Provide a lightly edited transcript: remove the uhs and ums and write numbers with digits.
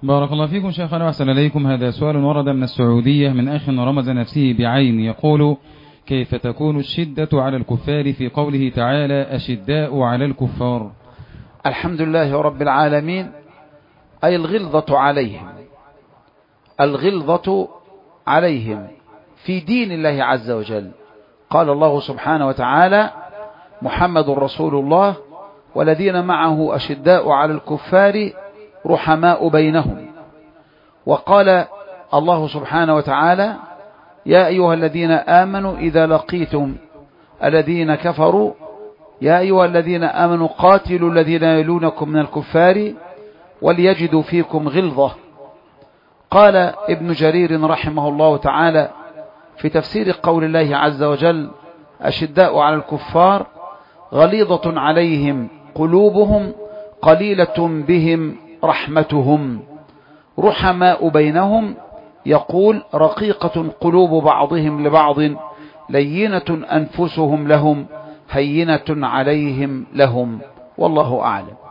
بارك الله فيكم شيخنا وأحسن إليكم. هذا سؤال ورد من السعودية من أخ رمز نفسه بعين، يقول: كيف تكون الشدة على الكفار في قوله تعالى أشداء على الكفار؟ الحمد لله رب العالمين، أي الغلظة عليهم، الغلظة عليهم في دين الله عز وجل. قال الله سبحانه وتعالى: محمد رسول الله والذين معه أشداء على الكفار رحماء بينهم. وقال الله سبحانه وتعالى: يا أيها الذين آمنوا إذا لقيتم الذين كفروا يا أيها الذين آمنوا قاتلوا الذين يلونكم من الكفار وليجدوا فيكم غلظة. قال ابن جرير رحمه الله تعالى في تفسير قول الله عز وجل: أشداء على الكفار غليظة عليهم قلوبهم قليلة بهم رحمتهم، رحماء بينهم، يقول: رقيقة قلوب بعضهم لبعض لينة أنفسهم لهم هينة عليهم لهم. والله أعلم.